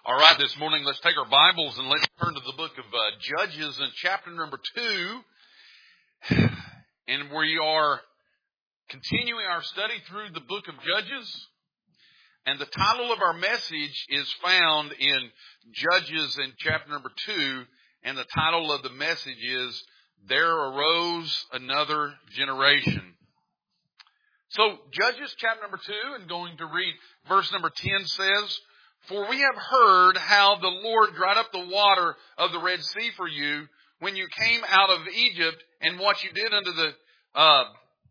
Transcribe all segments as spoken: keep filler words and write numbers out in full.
All right, this morning let's take our Bibles and let's turn to the book of uh, Judges in chapter number two. And we are continuing our study through the book of Judges. And the title of our message is found in Judges in chapter number two. And the title of the message is, There Arose Another Generation. So Judges chapter number two, and going to read verse number ten says, For we have heard how the Lord dried up the water of the Red Sea for you when you came out of Egypt, and what you did unto the... Uh,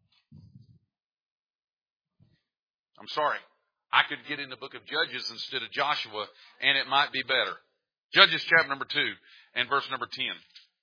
I'm sorry. I could get in the book of Judges instead of Joshua, and it might be better. Judges chapter number two and verse number ten.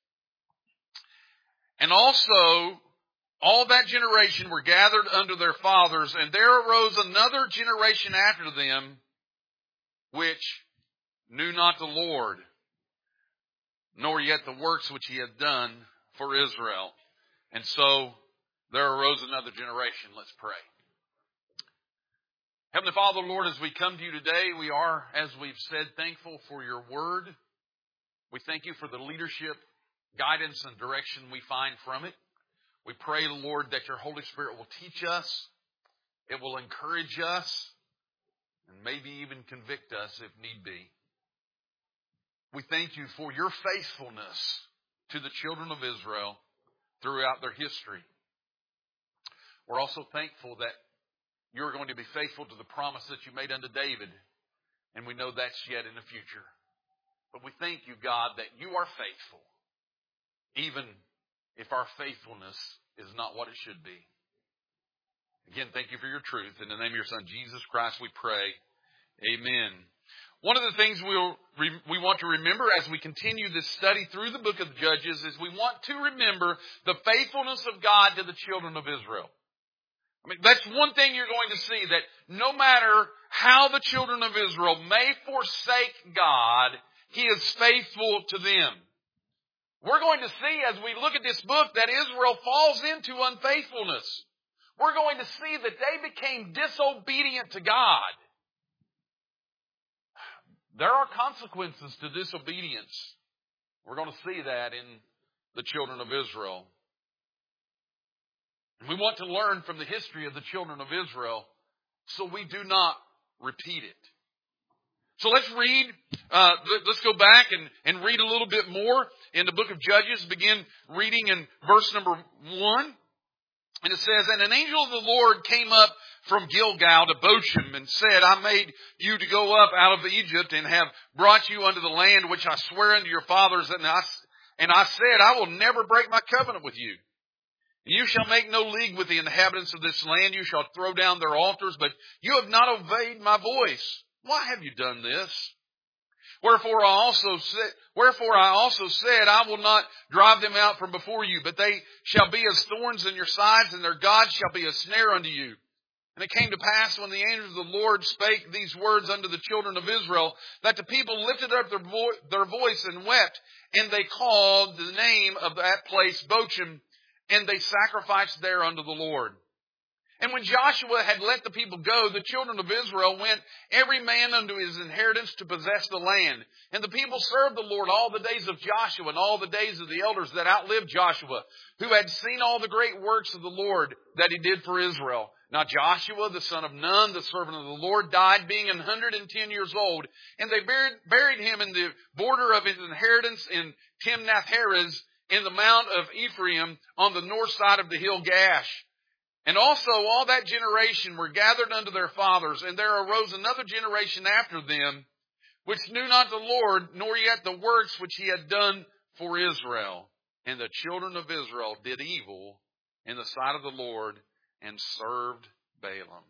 And also, all that generation were gathered unto their fathers, and there arose another generation after them, which knew not the Lord, nor yet the works which he had done for Israel. And so there arose another generation. Let's pray. Heavenly Father, Lord, as we come to you today, we are, as we've said, thankful for your word. We thank you for the leadership, guidance, and direction we find from it. We pray, Lord, that your Holy Spirit will teach us. It will encourage us. And maybe even convict us if need be. We thank you for your faithfulness to the children of Israel throughout their history. We're also thankful that you're going to be faithful to the promise that you made unto David. And we know that's yet in the future. But we thank you, God, that you are faithful. Even if our faithfulness is not what it should be. Again, thank you for your truth. In the name of your Son, Jesus Christ, we pray. Amen. One of the things we'll, we want to remember as we continue this study through the book of Judges is we want to remember the faithfulness of God to the children of Israel. I mean, that's one thing you're going to see, that no matter how the children of Israel may forsake God, He is faithful to them. We're going to see as we look at this book that Israel falls into unfaithfulness. We're going to see that they became disobedient to God. There are consequences to disobedience. We're going to see that in the children of Israel. We want to learn from the history of the children of Israel so we do not repeat it. So let's read, uh, let's go back and, and read a little bit more in the book of Judges. Begin reading in verse number one. And it says, And an angel of the Lord came up from Gilgal to Bochim and said, I made you to go up out of Egypt and have brought you unto the land which I swear unto your fathers. And I, and I said, I will never break my covenant with you. You shall make no league with the inhabitants of this land. You shall throw down their altars, but you have not obeyed my voice. Why have you done this? Wherefore I also said, wherefore I also said, I will not drive them out from before you, but they shall be as thorns in your sides, and their gods shall be a snare unto you. And it came to pass when the angels of the Lord spake these words unto the children of Israel, that the people lifted up their, vo- their voice and wept, and they called the name of that place Bochim, and they sacrificed there unto the Lord. And when Joshua had let the people go, the children of Israel went every man unto his inheritance to possess the land. And the people served the Lord all the days of Joshua and all the days of the elders that outlived Joshua, who had seen all the great works of the Lord that he did for Israel. Now Joshua, the son of Nun, the servant of the Lord, died being an hundred and ten years old. And they buried, buried him in the border of his inheritance in Timnath-Heres, in the mount of Ephraim, on the north side of the hill Gash. And also all that generation were gathered unto their fathers, and there arose another generation after them, which knew not the Lord, nor yet the works which he had done for Israel. And the children of Israel did evil in the sight of the Lord, and served Balaam.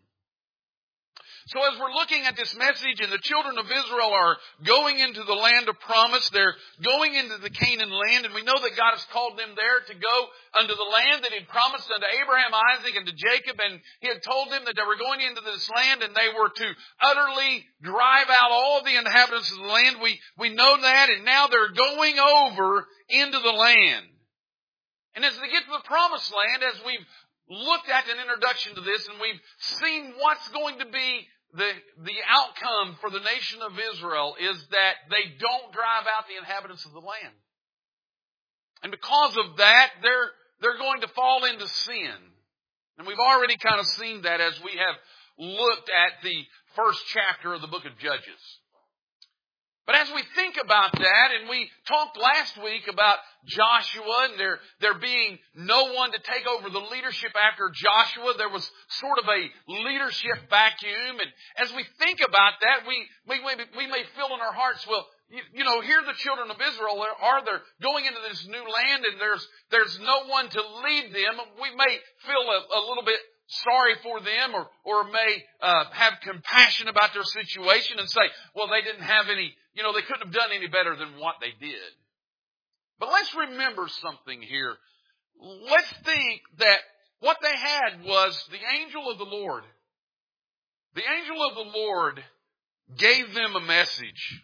So as we're looking at this message, and the children of Israel are going into the land of promise, they're going into the Canaan land, and we know that God has called them there to go unto the land that He promised unto Abraham, Isaac, and to Jacob, and He had told them that they were going into this land, and they were to utterly drive out all the inhabitants of the land. We, we know that, and now they're going over into the land. And as they get to the promised land, as we've looked at an introduction to this, and we've seen what's going to be the, the outcome for the nation of Israel is that they don't drive out the inhabitants of the land. And because of that, they're, they're going to fall into sin. And we've already kind of seen that as we have looked at the first chapter of the book of Judges. But as we think about that, and we talked last week about Joshua and there, there being no one to take over the leadership after Joshua, there was sort of a leadership vacuum. And as we think about that, we, we, we may feel in our hearts, well, you, you know, here the children of Israel are, they're going into this new land and there's, there's no one to lead them. We may feel a, a little bit sorry for them or, or may uh, have compassion about their situation and say, well, they didn't have any, you know, they couldn't have done any better than what they did. But let's remember something here. Let's think that what they had was the angel of the Lord. The angel of the Lord gave them a message.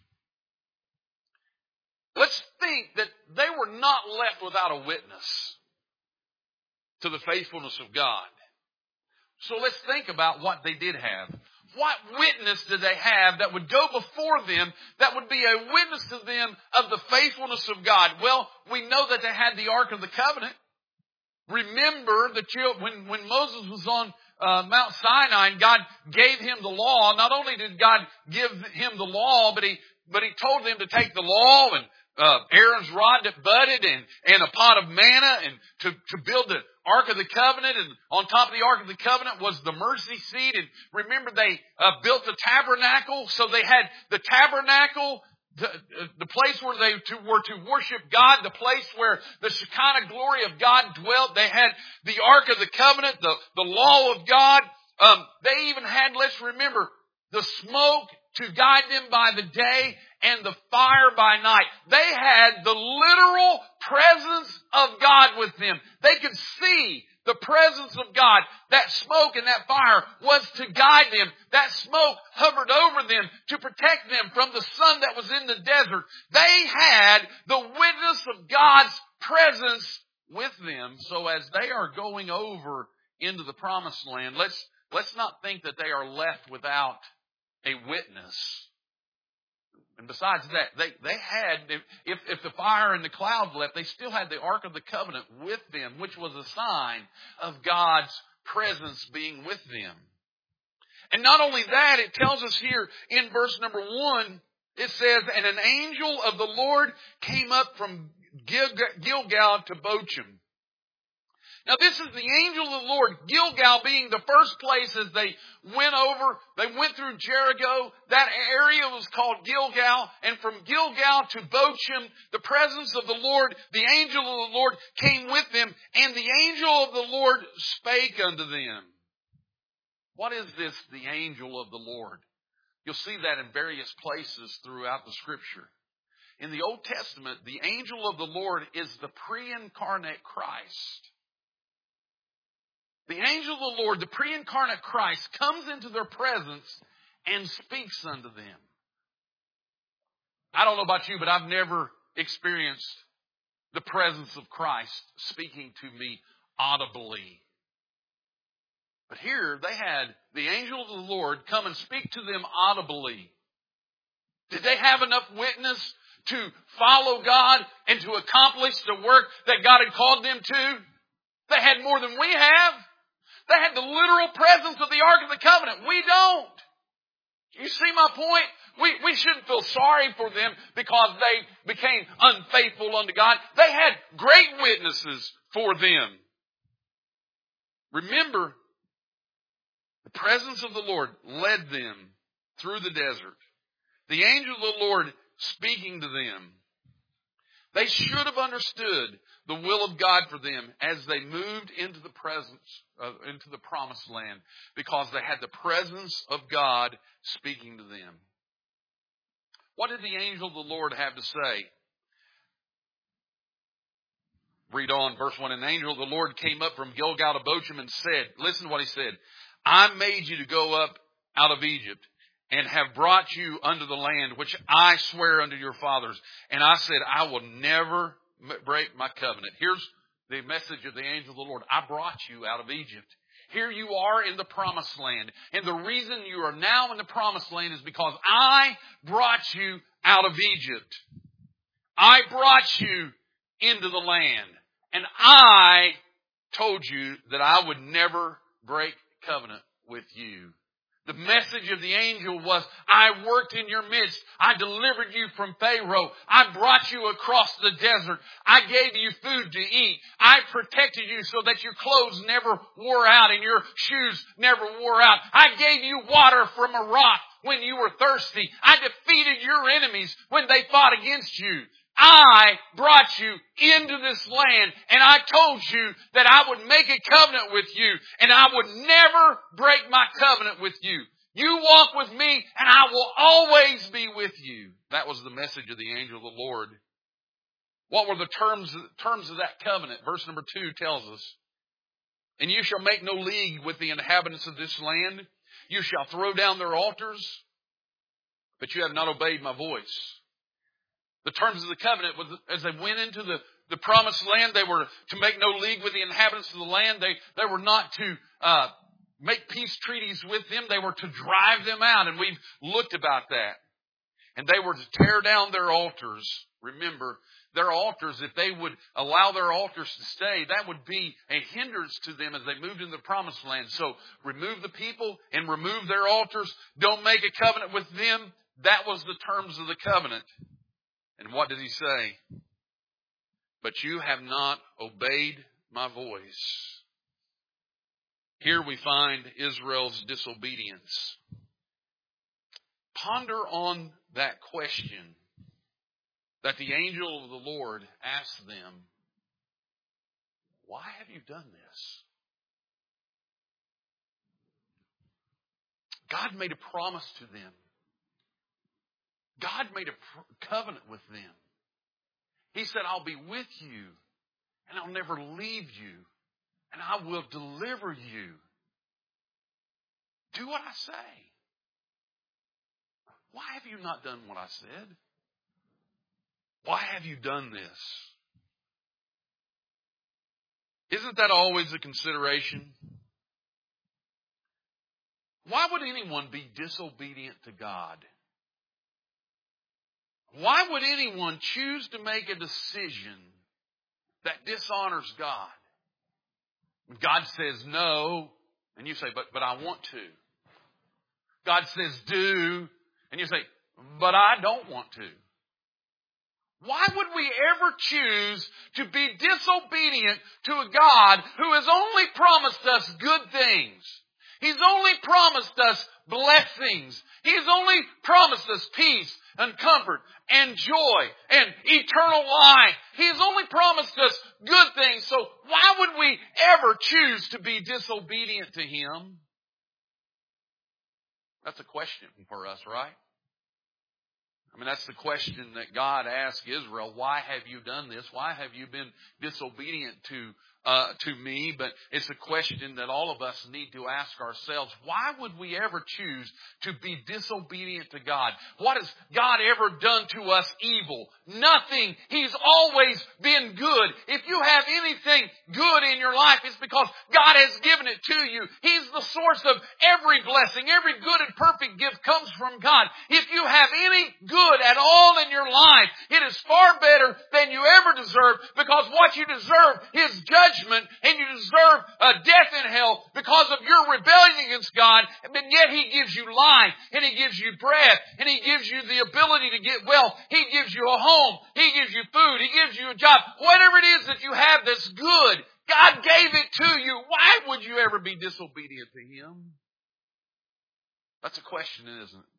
Let's think that they were not left without a witness to the faithfulness of God. So let's think about what they did have. What witness did they have that would go before them, that would be a witness to them of the faithfulness of God? Well, we know that they had the Ark of the Covenant. Remember, the children, when, when Moses was on uh, Mount Sinai and God gave him the law, not only did God give him the law, but he, but he told them to take the law and uh, Aaron's rod that budded and, and a pot of manna and to, to build the Ark of the Covenant, and on top of the Ark of the Covenant was the mercy seat. And remember, they uh, built the tabernacle, so they had the tabernacle, the, the place where they to, were to worship God, the place where the Shekinah glory of God dwelt. They had the Ark of the Covenant, the, the law of God. Um, they even had, let's remember, the smoke to guide them by the day and the fire by night. They had the literal presence of God with them. They could see the presence of God. That smoke and that fire was to guide them. That smoke hovered over them to protect them from the sun that was in the desert. They had the witness of God's presence with them. So as they are going over into the promised land, let's, let's not think that they are left without a witness. And besides that, they, they had, if, if the fire and the cloud left, they still had the Ark of the Covenant with them, which was a sign of God's presence being with them. And not only that, it tells us here in verse number one, it says, and an angel of the Lord came up from Gilgal to Bochim. Now this is the angel of the Lord, Gilgal being the first place as they went over. They went through Jericho. That area was called Gilgal. And from Gilgal to Bochim, the presence of the Lord, the angel of the Lord came with them. And the angel of the Lord spake unto them. What is this, the angel of the Lord? You'll see that in various places throughout the Scripture. In the Old Testament, the angel of the Lord is the pre-incarnate Christ. The angel of the Lord, the pre-incarnate Christ, comes into their presence and speaks unto them. I don't know about you, but I've never experienced the presence of Christ speaking to me audibly. But here they had the angel of the Lord come and speak to them audibly. Did they have enough witness to follow God and to accomplish the work that God had called them to? They had more than we have. They had the literal presence of the Ark of the Covenant. We don't. You see my point? We, we shouldn't feel sorry for them because they became unfaithful unto God. They had great witnesses for them. Remember, the presence of the Lord led them through the desert. The angel of the Lord speaking to them. They should have understood the will of God for them as they moved into the presence, uh, into the promised land, because they had the presence of God speaking to them. What did the angel of the Lord have to say? Read on, verse one. An angel of the Lord came up from Gilgal to Bochim and said, listen to what he said, I made you to go up out of Egypt, and have brought you unto the land which I swear unto your fathers. And I said, I will never break my covenant. Here's the message of the angel of the Lord. I brought you out of Egypt. Here you are in the promised land. And the reason you are now in the promised land is because I brought you out of Egypt. I brought you into the land. And I told you that I would never break covenant with you. The message of the angel was, I worked in your midst. I delivered you from Pharaoh. I brought you across the desert. I gave you food to eat. I protected you so that your clothes never wore out and your shoes never wore out. I gave you water from a rock when you were thirsty. I defeated your enemies when they fought against you. I brought you into this land, and I told you that I would make a covenant with you, and I would never break my covenant with you. You walk with me, and I will always be with you. That was the message of the angel of the Lord. What were the terms, terms of that covenant? Verse number two tells us, and you shall make no league with the inhabitants of this land. You shall throw down their altars, but you have not obeyed my voice. The terms of the covenant was, as they went into the, the promised land, they were to make no league with the inhabitants of the land. They, they were not to uh, make peace treaties with them. They were to drive them out. And we've looked about that. And they were to tear down their altars. Remember, their altars, if they would allow their altars to stay, that would be a hindrance to them as they moved into the promised land. So remove the people and remove their altars. Don't make a covenant with them. That was the terms of the covenant. And what did he say? But you have not obeyed my voice. Here we find Israel's disobedience. Ponder on that question that the angel of the Lord asked them. Why have you done this? God made a promise to them. God made a covenant with them. He said, I'll be with you, and I'll never leave you, and I will deliver you. Do what I say. Why have you not done what I said? Why have you done this? Isn't that always a consideration? Why would anyone be disobedient to God? Why would anyone choose to make a decision that dishonors God? God says no, and you say, but, but I want to. God says do, and you say, but I don't want to. Why would we ever choose to be disobedient to a God who has only promised us good things? He's only promised us blessings. He's only promised us peace and comfort and joy and eternal life. He's only promised us good things. So why would we ever choose to be disobedient to Him? That's a question for us, right? I mean, that's the question that God asked Israel. Why have you done this? Why have you been disobedient to uh, to me? But it's a question that all of us need to ask ourselves. Why would we ever choose to be disobedient to God? What has God ever done to us evil? Nothing. He's always been good. If you have anything good in your life, it's because God has given it to you. He's the source of every blessing. Every good and perfect gift comes from God. If you have any good at all in your life, it is far better than you ever deserve, because what you deserve is judgment, and you deserve a death in hell because of your rebellion against God. And yet He gives you life, and He gives you breath, and He gives you the ability to get well. He gives you a home. He gives you food. He gives you a job. Whatever it is that you have that's good, God gave it to you. Why would you ever be disobedient to Him? That's a question, isn't it?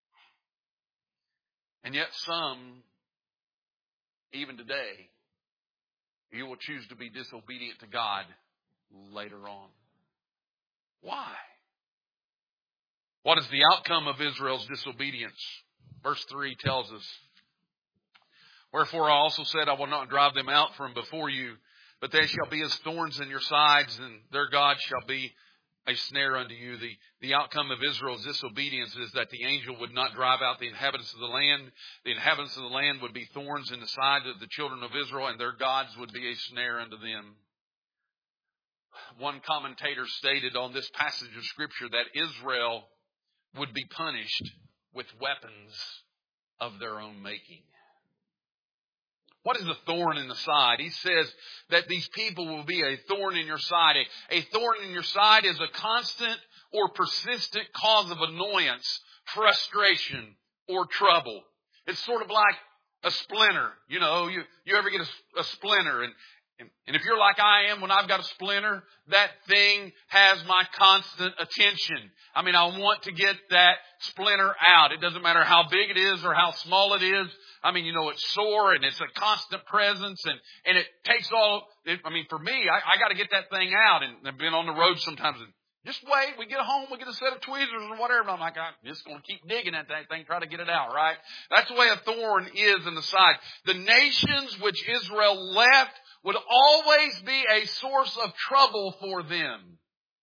And yet some, even today, you will choose to be disobedient to God later on. Why? What is the outcome of Israel's disobedience? Verse three tells us, wherefore I also said, I will not drive them out from before you, but they shall be as thorns in your sides, and their God shall be a snare unto you. The, the outcome of Israel's disobedience is that the angel would not drive out the inhabitants of the land. The inhabitants of the land would be thorns in the side of the children of Israel, and their gods would be a snare unto them. One commentator stated on this passage of Scripture that Israel would be punished with weapons of their own making. What is the thorn in the side? He says that these people will be a thorn in your side. A, a thorn in your side is a constant or persistent cause of annoyance, frustration, or trouble. It's sort of like a splinter. You know, you, you ever get a, a splinter and And, and if you're like I am, when I've got a splinter, that thing has my constant attention. I mean, I want to get that splinter out. It doesn't matter how big it is or how small it is. I mean, you know, it's sore and it's a constant presence and, and it takes all, it, I mean, for me, I, I got to get that thing out. And I've been on the road sometimes and just wait, we get home, we get a set of tweezers or whatever. And I'm like, I'm just going to keep digging at that thing, try to get it out, right? That's the way a thorn is in the side. The nations which Israel left would always be a source of trouble for them.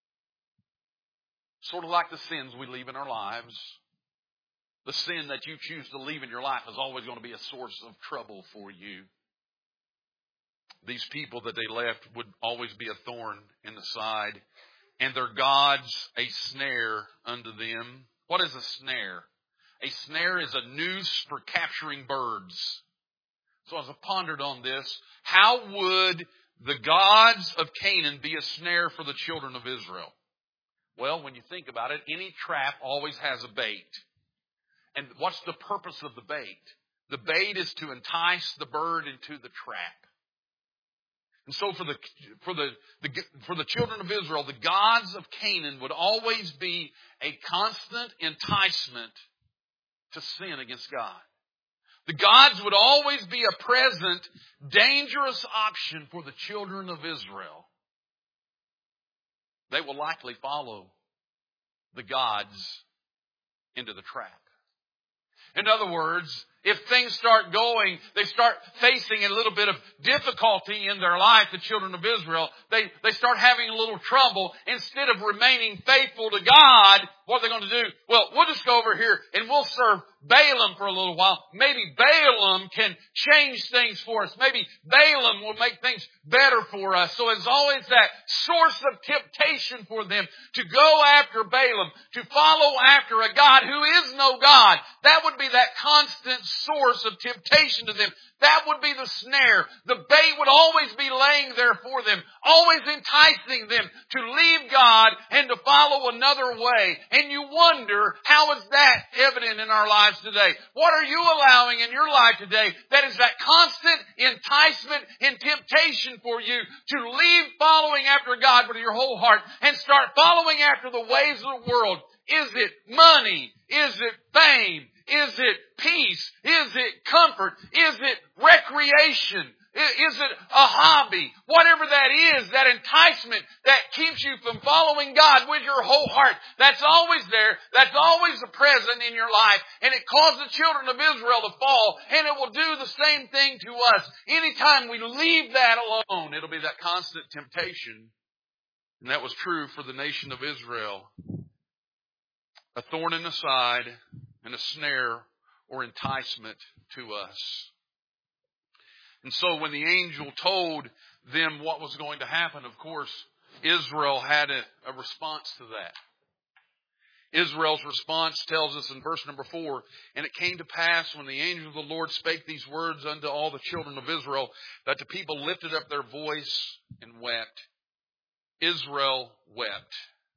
Sort of like the sins we leave in our lives. The sin that you choose to leave in your life is always going to be a source of trouble for you. These people that they left would always be a thorn in the side, and their gods a snare unto them. What is a snare? A snare is a noose for capturing birds. So as I pondered on this, how would the gods of Canaan be a snare for the children of Israel? Well, when you think about it, any trap always has a bait. And what's the purpose of the bait? The bait is to entice the bird into the trap. And so for the for the, the for the children of Israel, the gods of Canaan would always be a constant enticement to sin against God. The gods would always be a present, dangerous option for the children of Israel. They will likely follow the gods into the trap. In other words, if things start going, they start facing a little bit of difficulty in their life, the children of Israel, they, they start having a little trouble. Instead of remaining faithful to God, what are they going to do? Well, we'll just go over here and we'll serve Balaam for a little while. Maybe Balaam can change things for us. Maybe Balaam will make things better for us. So it's always that source of temptation for them to go after Balaam, to follow after a God who is no God. That would be that constant source of temptation to them. That would be the snare. The bait would always be laying there for them, always enticing them to leave God and to follow another way. And you wonder, how is that evident in our lives today? What are you allowing in your life today that is that constant enticement and temptation for you to leave following after God with your whole heart and start following after the ways of the world? Is it money? Is it fame? Is it peace? Is it comfort? Is it recreation? Is it a hobby? Whatever that is, that enticement that keeps you from following God with your whole heart, that's always there. That's always present in your life. And it caused the children of Israel to fall. And it will do the same thing to us. Anytime we leave that alone, it'll be that constant temptation. And that was true for the nation of Israel. A thorn in the side and a snare or enticement to us. And so when the angel told them what was going to happen, of course, Israel had a, a response to that. Israel's response tells us in verse number four, and it came to pass when the angel of the Lord spake these words unto all the children of Israel, that the people lifted up their voice and wept. Israel wept.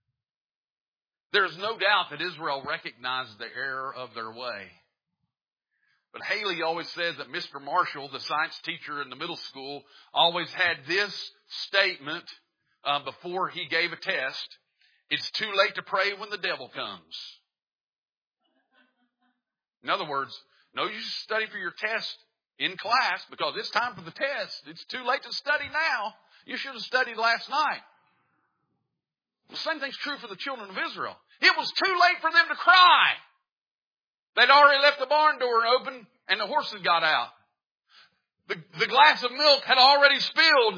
There's no doubt that Israel recognized the error of their way. But Haley always says that Mister Marshall, the science teacher in the middle school, always had this statement uh, before he gave a test. It's too late to pray when the devil comes. In other words, no, you should study for your test in class because it's time for the test. It's too late to study now. You should have studied last night. The same thing's true for the children of Israel. It was too late for them to cry. They'd already left the barn door open and the horses got out. The, the glass of milk had already spilled.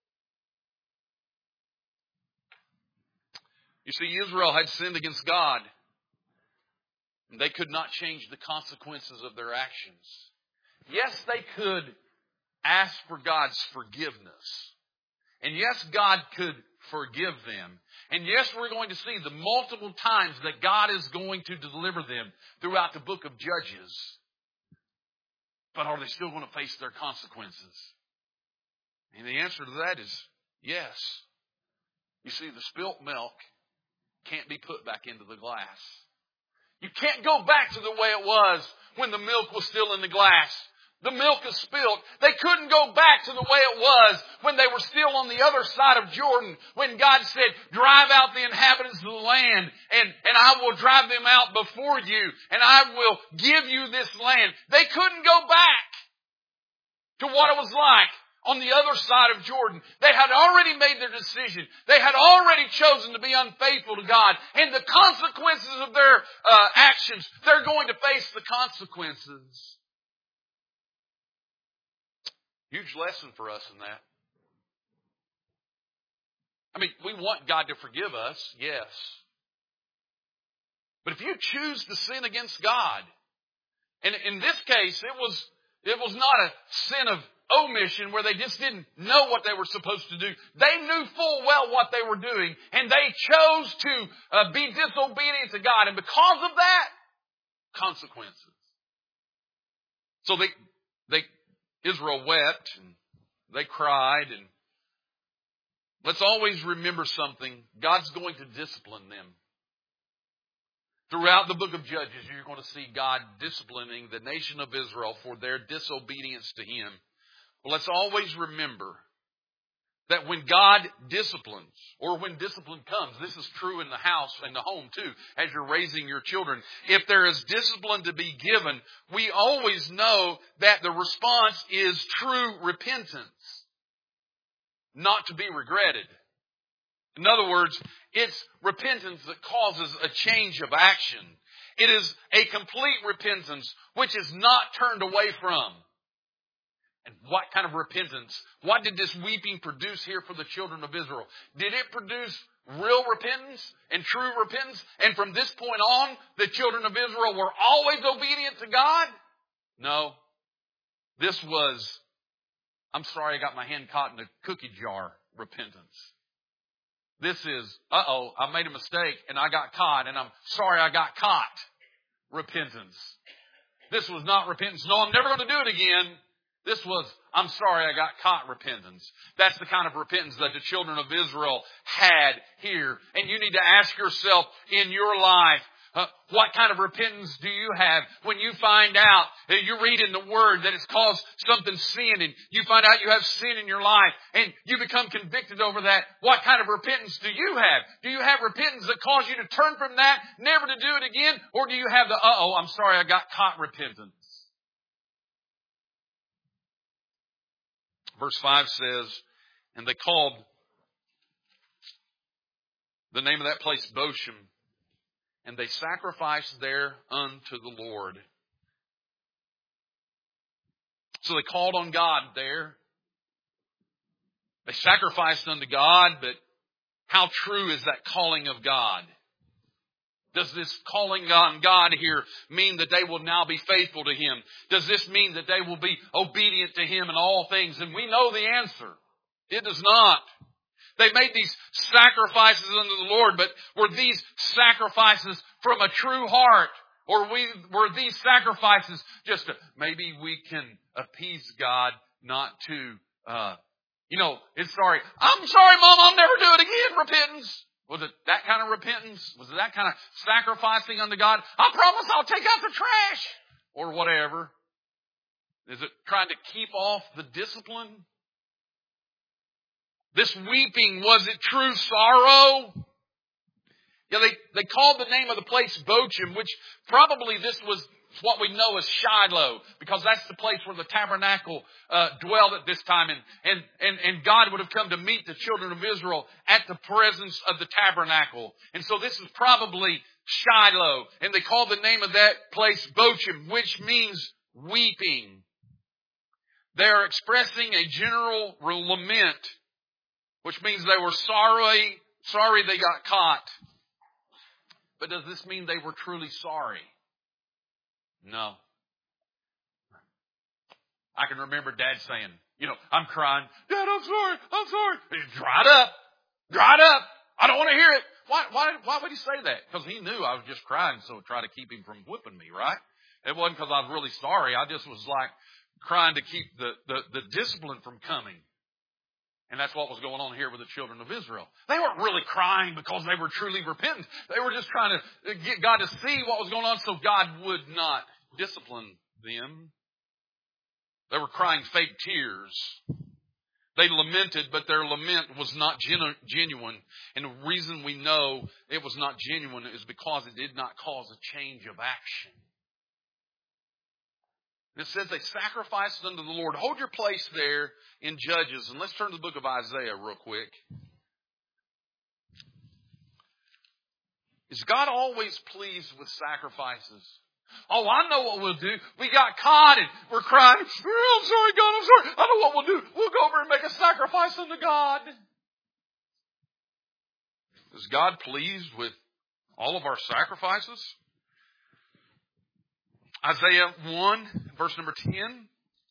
You see, Israel had sinned against God. And they could not change the consequences of their actions. Yes, they could ask for God's forgiveness. And yes, God could forgive them. And yes, we're going to see the multiple times that God is going to deliver them throughout the book of Judges. But are they still going to face their consequences? And the answer to that is yes. You see, the spilt milk can't be put back into the glass. You can't go back to the way it was when the milk was still in the glass. The milk is spilled. They couldn't go back to the way it was when they were still on the other side of Jordan, when God said, drive out the inhabitants of the land, and, and I will drive them out before you, and I will give you this land. They couldn't go back to what it was like on the other side of Jordan. They had already made their decision. They had already chosen to be unfaithful to God. And the consequences of their uh, actions, they're going to face the consequences. Huge lesson for us in that. I mean, we want God to forgive us, yes. But if you choose to sin against God, and in this case, it was, it was not a sin of omission where they just didn't know what they were supposed to do. They knew full well what they were doing, and they chose to uh, be disobedient to God. And because of that, consequences. So they, they, Israel wept and they cried. And let's always remember something. God's going to discipline them. Throughout the book of Judges, you're going to see God disciplining the nation of Israel for their disobedience to Him. But let's always remember that when God disciplines, or when discipline comes, this is true in the house and the home too, as you're raising your children. If there is discipline to be given, we always know that the response is true repentance, not to be regretted. In other words, it's repentance that causes a change of action. It is a complete repentance which is not turned away from. And what kind of repentance? What did this weeping produce here for the children of Israel? Did it produce real repentance and true repentance? And from this point on, the children of Israel were always obedient to God? No. This was, I'm sorry I got my hand caught in a cookie jar repentance. This is, uh-oh, I made a mistake and I got caught, and I'm sorry I got caught repentance. This was not repentance. No, I'm never going to do it again. This was, I'm sorry I got caught repentance. That's the kind of repentance that the children of Israel had here. And you need to ask yourself in your life, uh, what kind of repentance do you have when you find out, uh, you read in the Word that it's caused something sin, and you find out you have sin in your life and you become convicted over that. What kind of repentance do you have? Do you have repentance that causes you to turn from that, never to do it again? Or do you have the, uh-oh, I'm sorry I got caught repentance? Verse five says, and they called the name of that place Bochim, and they sacrificed there unto the Lord. So they called on God there. They sacrificed unto God, but how true is that calling of God? Does this calling on God here mean that they will now be faithful to Him? Does this mean that they will be obedient to Him in all things? And we know the answer. It does not. They made these sacrifices unto the Lord, but were these sacrifices from a true heart? Or we, were these sacrifices just to, maybe we can appease God not to, uh, you know, it's sorry. I'm sorry, Mom, I'll never do it again, repentance. Was it that kind of repentance? Was it that kind of sacrificing unto God? I promise I'll take out the trash. Or whatever. Is it trying to keep off the discipline? This weeping, was it true sorrow? Yeah, they, they called the name of the place Bochim, which probably this was what we know as Shiloh, because that's the place where the tabernacle uh, dwelled at this time. And, and, and, and God would have come to meet the children of Israel at the presence of the tabernacle. And so this is probably Shiloh. And they called the name of that place Bochim, which means weeping. They are expressing a general lament, which means they were sorry, sorry they got caught. But does this mean they were truly sorry? No. I can remember Dad saying, you know, I'm crying. Dad, I'm sorry. I'm sorry. He dried up. Dry it up. I don't want to hear it. Why, why, why would he say that? Because he knew I was just crying, so try to keep him from whipping me, right? It wasn't because I was really sorry. I just was like trying to keep the, the, the discipline from coming. And that's what was going on here with the children of Israel. They weren't really crying because they were truly repentant. They were just trying to get God to see what was going on so God would not discipline them. They were crying fake tears. They lamented, but their lament was not genu- genuine. And the reason we know it was not genuine is because it did not cause a change of action. It says they sacrificed unto the Lord. Hold your place there in Judges, and let's turn to the book of Isaiah real quick. Is God always pleased with sacrifices? Oh, I know what we'll do. We got caught and we're crying. Oh, I'm sorry, God, I'm sorry. I know what we'll do. We'll go over and make a sacrifice unto God. Is God pleased with all of our sacrifices? Isaiah one, verse number ten.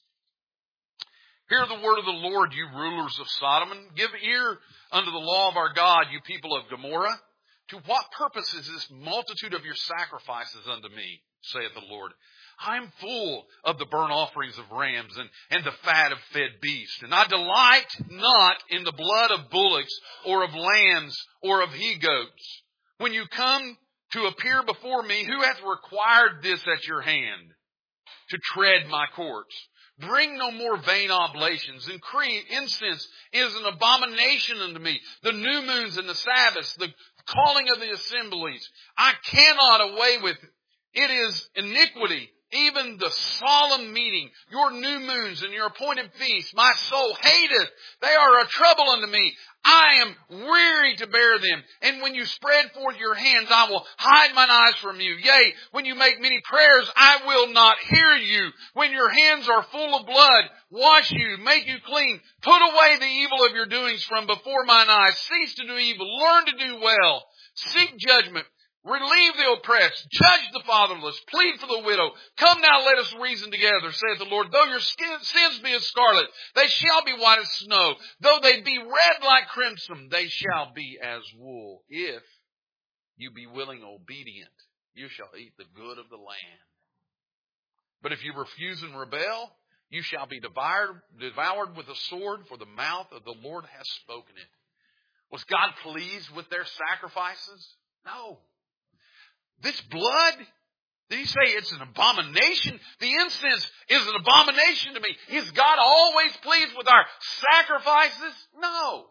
Hear the word of the Lord, you rulers of Sodom, and give ear unto the law of our God, you people of Gomorrah. To what purpose is this multitude of your sacrifices unto me, saith the Lord? I am full of the burnt offerings of rams and, and the fat of fed beasts. And I delight not in the blood of bullocks or of lambs or of he-goats. When you come to appear before me, who hath required this at your hand? To tread my courts. Bring no more vain oblations. Increase incense is an abomination unto me. The new moons and the Sabbaths, the calling of the assemblies, I cannot away with it. It is iniquity, even the solemn meeting, your new moons and your appointed feasts. My soul hateth. They are a trouble unto me. I am weary to bear them. And when you spread forth your hands, I will hide mine eyes from you. Yea, when you make many prayers, I will not hear you. When your hands are full of blood, wash you, make you clean. Put away the evil of your doings from before mine eyes. Cease to do evil. Learn to do well. Seek judgment. Relieve the oppressed, judge the fatherless, plead for the widow. Come now, let us reason together, saith the Lord. Though your skin, sins be as scarlet, they shall be white as snow. Though they be red like crimson, they shall be as wool. If you be willing and obedient, you shall eat the good of the land. But if you refuse and rebel, you shall be devoured, devoured with a sword, for the mouth of the Lord has spoken it. Was God pleased with their sacrifices? No. This blood, did he say it's an abomination? The incense is an abomination to me. Is God always pleased with our sacrifices? No.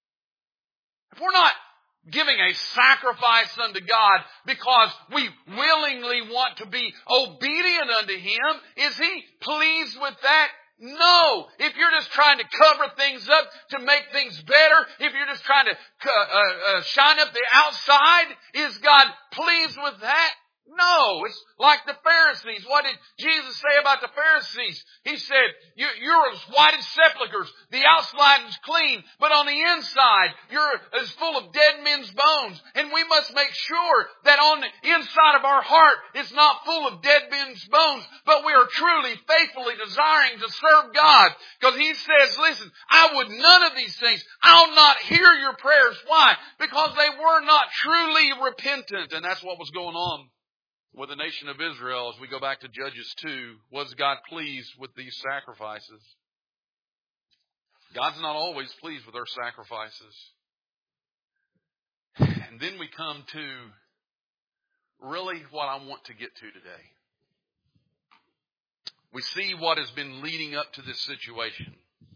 If we're not giving a sacrifice unto God because we willingly want to be obedient unto Him, is He pleased with that? No. If you're just trying to cover things up to make things better, if you're just trying to uh, uh, shine up the outside, is God pleased with that? No. It's like the Pharisees. What did Jesus say about the Pharisees? He said, you, you're as white as sepulchres. The outside is clean, but on the inside, you're as full of dead men's bones. And we must make sure that on the inside of our heart, it's not full of dead men's bones, but we are truly, faithfully desiring to serve God. Because He says, listen, I would none of these things. I'll not hear your prayers. Why? Because they were not truly repentant. And that's what was going on with the nation of Israel. As we go back to Judges two, was God pleased with these sacrifices? God's not always pleased with our sacrifices. And then we come to really what I want to get to today. We see what has been leading up to this situation.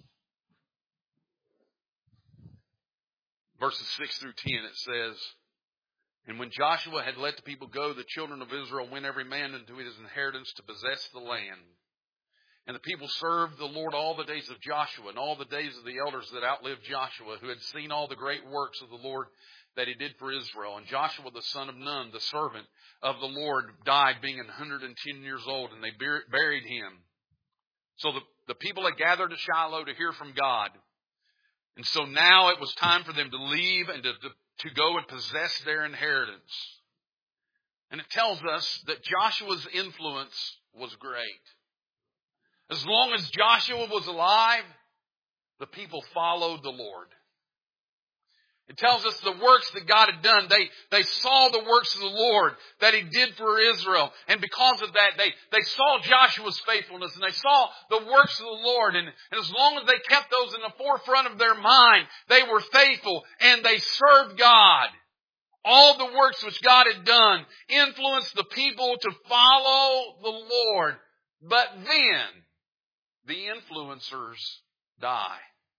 Verses six through ten, it says, and when Joshua had let the people go, the children of Israel went every man into his inheritance to possess the land. And the people served the Lord all the days of Joshua and all the days of the elders that outlived Joshua, who had seen all the great works of the Lord that He did for Israel. And Joshua the son of Nun, the servant of the Lord, died being one hundred ten years old, and they buried him. So the, the people had gathered to Shiloh to hear from God. And so now it was time for them to leave and to, to to go and possess their inheritance. And it tells us that Joshua's influence was great. As long as Joshua was alive, the people followed the Lord. It tells us the works that God had done. They, they saw the works of the Lord that He did for Israel. And because of that, they, they saw Joshua's faithfulness and they saw the works of the Lord. And, and as long as they kept those in the forefront of their mind, they were faithful and they served God. All the works which God had done influenced the people to follow the Lord. But then the influencers die.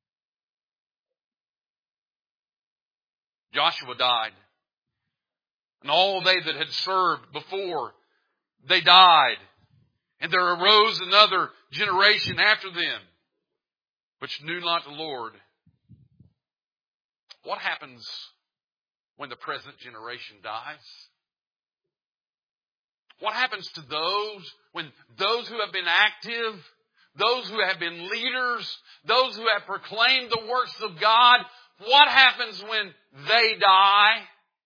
Joshua died. And all they that had served before, they died. And there arose another generation after them, which knew not the Lord. What happens when the present generation dies? What happens to those when those who have been active, those who have been leaders, those who have proclaimed the works of God, what happens when they die?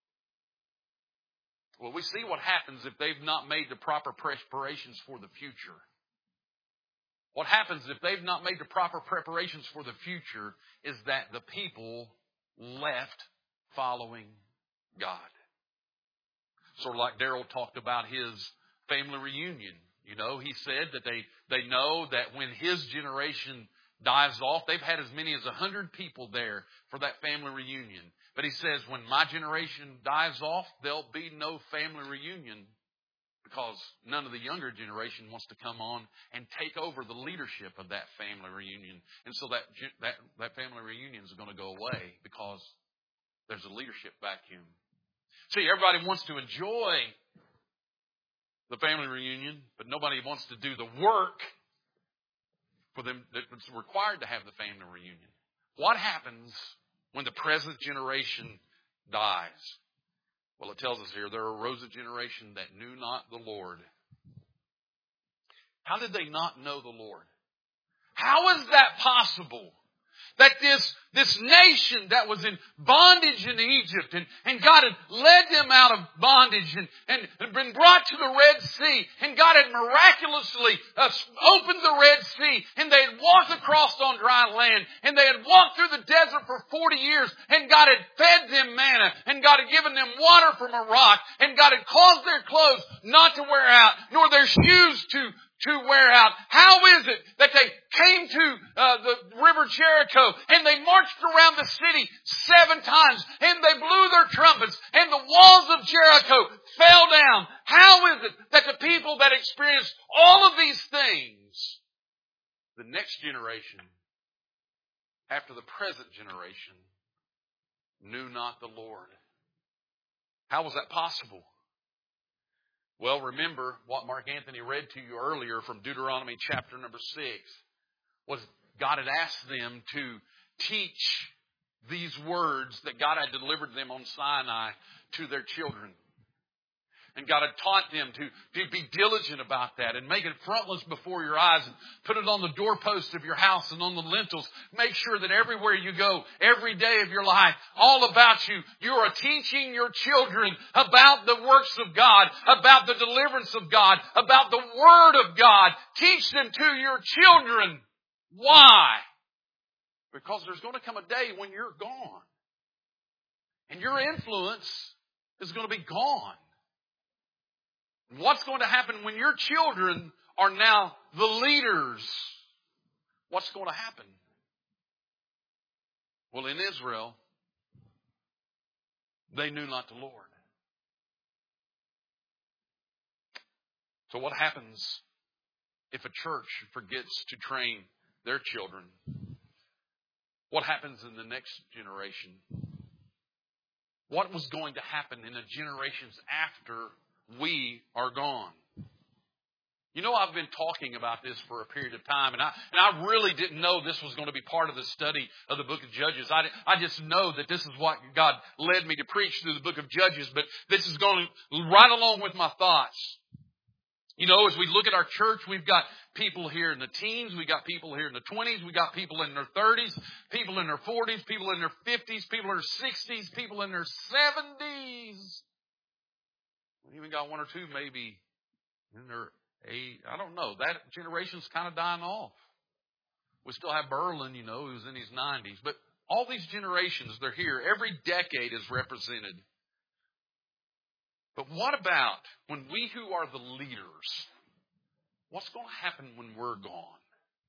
Well, we see what happens if they've not made the proper preparations for the future. What happens if they've not made the proper preparations for the future is that the people left following God. Sort of like Daryl talked about his family reunion. You know, he said that they, they know that when his generation dies off, they've had as many as a hundred people there for that family reunion. But he says, when my generation dies off, there'll be no family reunion because none of the younger generation wants to come on and take over the leadership of that family reunion. And so that, that, that family reunion is going to go away because there's a leadership vacuum. See, everybody wants to enjoy the family reunion, but nobody wants to do the work for them that's required to have the family reunion. What happens when the present generation dies? Well, it tells us here, there arose a generation that knew not the Lord. How did they not know the Lord? How is that possible? That this, this nation that was in bondage in Egypt, and, and God had led them out of bondage and, and had been brought to the Red Sea, and God had miraculously uh, opened the Red Sea, and they had walked across on dry land, and they had walked through the desert for forty years, and God had fed them manna, and God had given them water from a rock, and God had caused their clothes not to wear out, nor their shoes to to wear out. How is it that they came to uh, the river Jericho and they marched around the city seven times and they blew their trumpets and the walls of Jericho fell down? How is it that the people that experienced all of these things, the next generation, after the present generation, knew not the Lord? How was that possible? Well, remember what Mark Anthony read to you earlier from Deuteronomy chapter number six. Was God had asked them to teach these words that God had delivered them on Sinai to their children. And God had taught them to, to be diligent about that and make it frontless before your eyes and put it on the doorposts of your house and on the lintels. Make sure that everywhere you go, every day of your life, all about you, you are teaching your children about the works of God, about the deliverance of God, about the Word of God. Teach them to your children. Why? Because there's going to come a day when you're gone. And your influence is going to be gone. What's going to happen when your children are now the leaders? What's going to happen? Well, in Israel, they knew not the Lord. So what happens if a church forgets to train their children? What happens in the next generation? What was going to happen in the generations after we are gone? You know, I've been talking about this for a period of time, and I and I really didn't know this was going to be part of the study of the book of Judges. I, I just know that this is what God led me to preach through the book of Judges, but this is going right along with my thoughts. You know, as we look at our church, we've got people here in the teens, we got people here in the twenties, we got people in their thirties, people in their forties, people in their fifties, people in their sixties, people in their seventies. We even got one or two maybe in their eight. I don't know. That generation's kind of dying off. We still have Berlin, you know, who's in his nineties. But All these generations, they're here. Every decade is represented. But what about when we who are the leaders, what's going to happen when we're gone?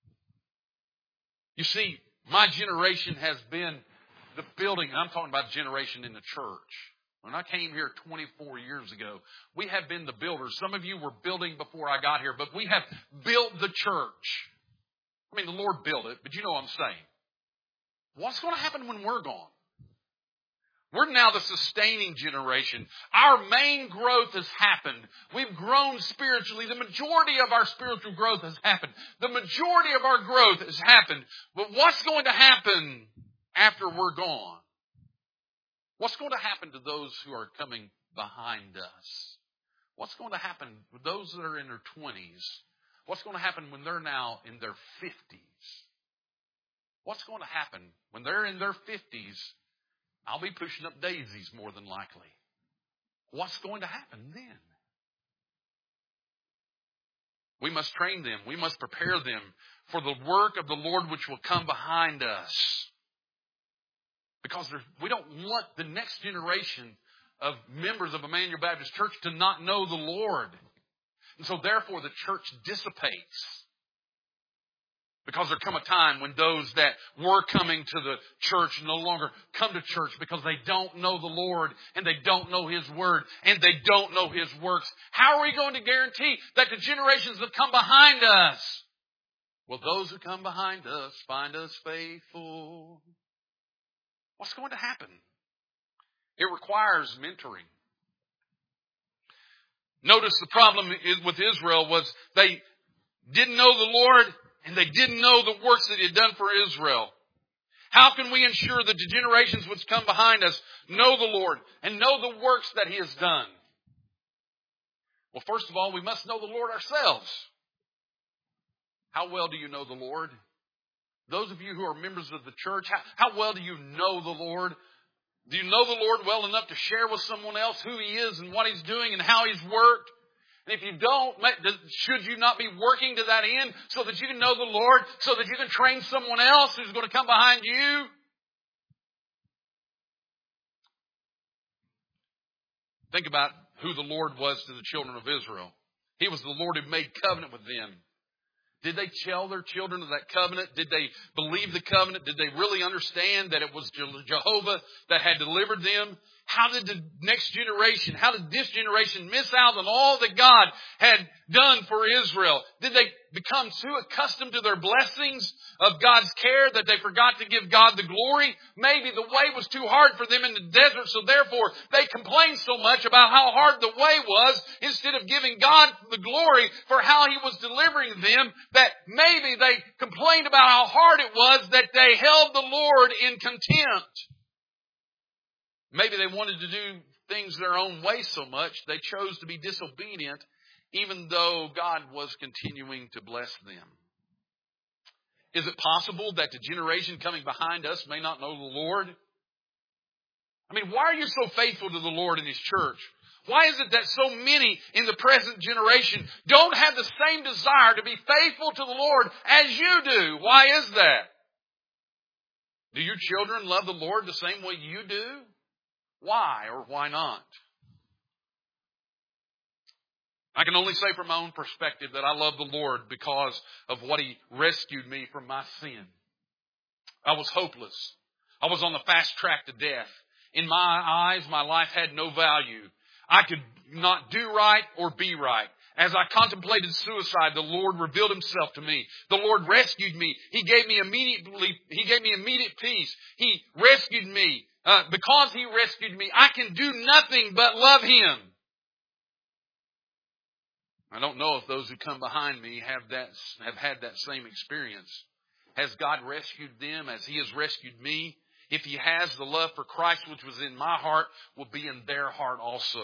You see, my generation has been the building. I'm talking about generation in the church. When I came here twenty-four years ago, we have been the builders. Some of you were building before I got here, but we have built the church. I mean, the Lord built it, but you know what I'm saying. What's going to happen when we're gone? We're now the sustaining generation. Our main growth has happened. We've grown spiritually. The majority of our spiritual growth has happened. The majority of our growth has happened. But what's going to happen after we're gone? What's going to happen to those who are coming behind us? What's going to happen with those that are in their twenties? What's going to happen when they're now in their fifties? What's going to happen when they're in their fifties? I'll be pushing up daisies more than likely. What's going to happen then? We must train them. We must prepare them for the work of the Lord which will come behind us. Because we don't want the next generation of members of Emmanuel Baptist Church to not know the Lord. And so therefore the church dissipates. Because there come a time when those that were coming to the church no longer come to church because they don't know the Lord and they don't know His Word and they don't know His works. How are we going to guarantee that the generations that come behind us, will those who come behind us find us faithful? What's going to happen? It requires mentoring. Notice the problem with Israel was they didn't know the Lord and they didn't know the works that He had done for Israel. How can we ensure that the generations which come behind us know the Lord and know the works that He has done? Well, first of all, we must know the Lord ourselves. How well do you know the Lord? Those of you who are members of the church, how, how well do you know the Lord? Do you know the Lord well enough to share with someone else who He is and what He's doing and how He's worked? And if you don't, should you not be working to that end so that you can know the Lord, so that you can train someone else who's going to come behind you? Think about who the Lord was to the children of Israel. He was the Lord who made covenant with them. Did they tell their children of that covenant? Did they believe the covenant? Did they really understand that it was Jehovah that had delivered them? How did the next generation, how did this generation miss out on all that God had done for Israel? Did they become too accustomed to their blessings of God's care that they forgot to give God the glory? Maybe the way was too hard for them in the desert, so therefore they complained so much about how hard the way was instead of giving God the glory for how He was delivering them, that maybe they complained about how hard it was that they held the Lord in contempt. Maybe they wanted to do things their own way so much, they chose to be disobedient, even though God was continuing to bless them. Is it possible that the generation coming behind us may not know the Lord? I mean, why are you so faithful to the Lord in His church? Why is it that so many in the present generation don't have the same desire to be faithful to the Lord as you do? Why is that? Do your children love the Lord the same way you do? Why or why not? I can only say from my own perspective that I love the Lord because of what He rescued me from my sin. I was hopeless. I was on the fast track to death. In my eyes, my life had no value. I could not do right or be right. As I contemplated suicide, the Lord revealed Himself to me. The Lord rescued me. He gave me immediately, He gave me immediate peace. He rescued me. Uh, because He rescued me, I can do nothing but love Him. I don't know if those who come behind me have that, have had that same experience. Has God rescued them as He has rescued me? If He has, the love for Christ which was in my heart will be in their heart also.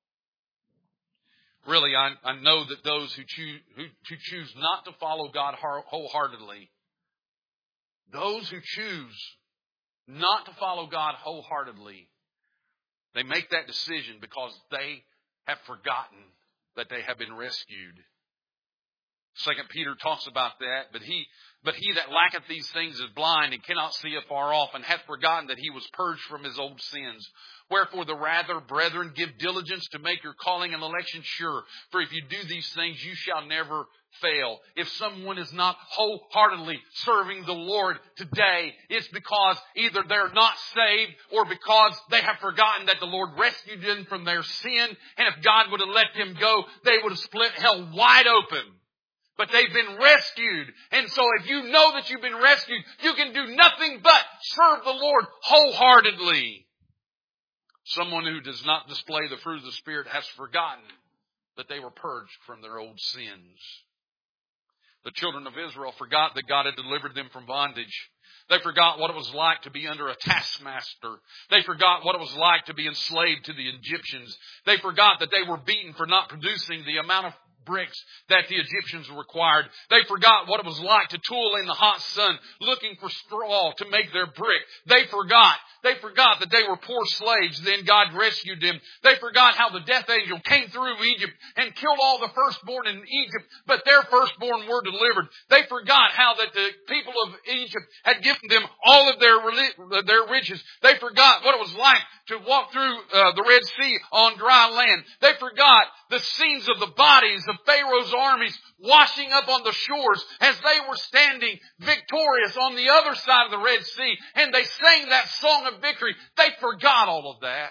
Really, I, I know that those who choose, who, who choose not to follow God wholeheartedly, those who choose not to follow God wholeheartedly, they make that decision because they have forgotten that they have been rescued. Second Peter talks about that. But he, but he that lacketh these things is blind and cannot see afar off, and hath forgotten that he was purged from his old sins. Wherefore the rather, brethren, give diligence to make your calling and election sure. For if you do these things, you shall never fail. If someone is not wholeheartedly serving the Lord today, it's because either they're not saved or because they have forgotten that the Lord rescued them from their sin. And if God would have let them go, they would have split hell wide open. But they've been rescued. And so if you know that you've been rescued, you can do nothing but serve the Lord wholeheartedly. Someone who does not display the fruit of the Spirit has forgotten that they were purged from their old sins. The children of Israel forgot that God had delivered them from bondage. They forgot what it was like to be under a taskmaster. They forgot what it was like to be enslaved to the Egyptians. They forgot that they were beaten for not producing the amount of bricks that the Egyptians required. They forgot what it was like to toil in the hot sun looking for straw to make their brick. They forgot. They forgot that they were poor slaves. Then God rescued them. They forgot how the death angel came through Egypt and killed all the firstborn in Egypt, but their firstborn were delivered. They forgot how that the people of Egypt had given them all of their their riches. They forgot what it was like to walk through uh, the Red Sea on dry land. They forgot the scenes of the bodies of Pharaoh's armies washing up on the shores as they were standing victorious on the other side of the Red Sea. And they sang that song of victory. They forgot all of that.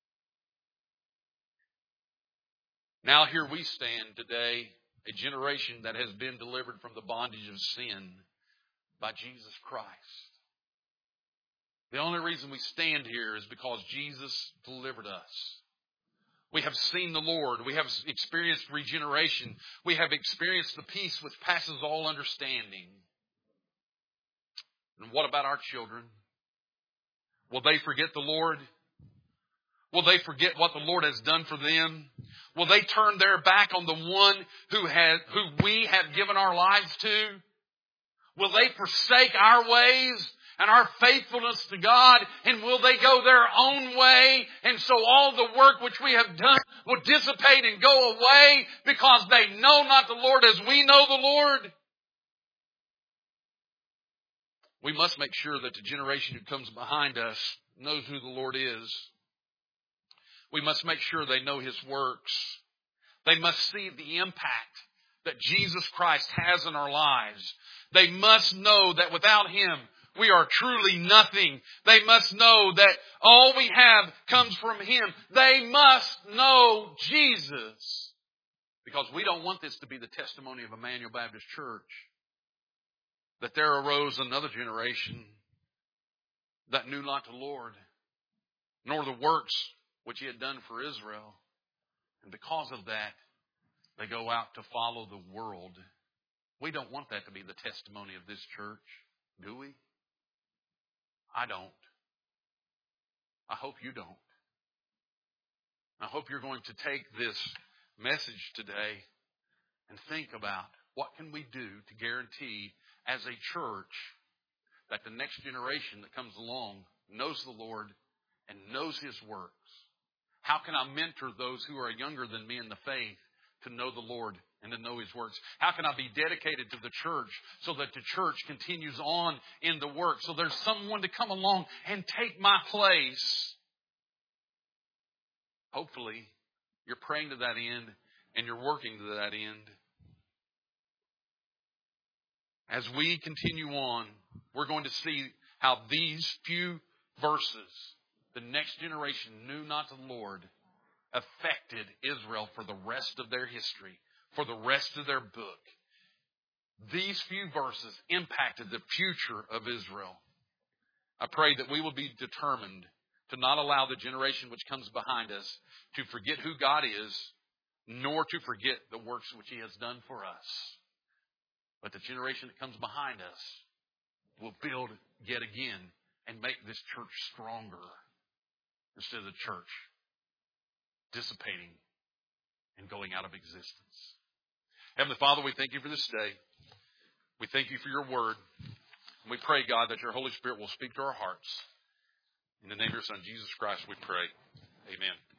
Now here we stand today, a generation that has been delivered from the bondage of sin by Jesus Christ. The only reason we stand here is because Jesus delivered us. We have seen the Lord. We have experienced regeneration. We have experienced the peace which passes all understanding. And what about our children? Will they forget the Lord? Will they forget what the Lord has done for them? Will they turn their back on the one who has, who we have given our lives to? Will they forsake our ways and our faithfulness to God, and will they go their own way? And so all the work which we have done will dissipate and go away because they know not the Lord as we know the Lord? We must make sure that the generation who comes behind us knows who the Lord is. We must make sure they know His works. They must see the impact that Jesus Christ has in our lives. They must know that without Him, we are truly nothing. They must know that all we have comes from Him. They must know Jesus. Because we don't want this to be the testimony of Emmanuel Baptist Church, that there arose another generation that knew not the Lord, nor the works which He had done for Israel. And because of that, they go out to follow the world. We don't want that to be the testimony of this church, do we? I don't. I hope you don't. I hope you're going to take this message today and think about what can we do to guarantee as a church that the next generation that comes along knows the Lord and knows His works. How can I mentor those who are younger than me in the faith to know the Lord and to know His works? How can I be dedicated to the church so that the church continues on in the work? So there's someone to come along and take my place. Hopefully, you're praying to that end and you're working to that end. As we continue on, we're going to see how these few verses, the next generation knew not the Lord, affected Israel for the rest of their history, for the rest of their book. These few verses impacted the future of Israel. I pray that we will be determined to not allow the generation which comes behind us to forget who God is, nor to forget the works which He has done for us. But the generation that comes behind us will build yet again and make this church stronger instead of the church dissipating and going out of existence. Heavenly Father, we thank You for this day. We thank You for Your word. And we pray, God, that Your Holy Spirit will speak to our hearts. In the name of Your Son, Jesus Christ, we pray. Amen.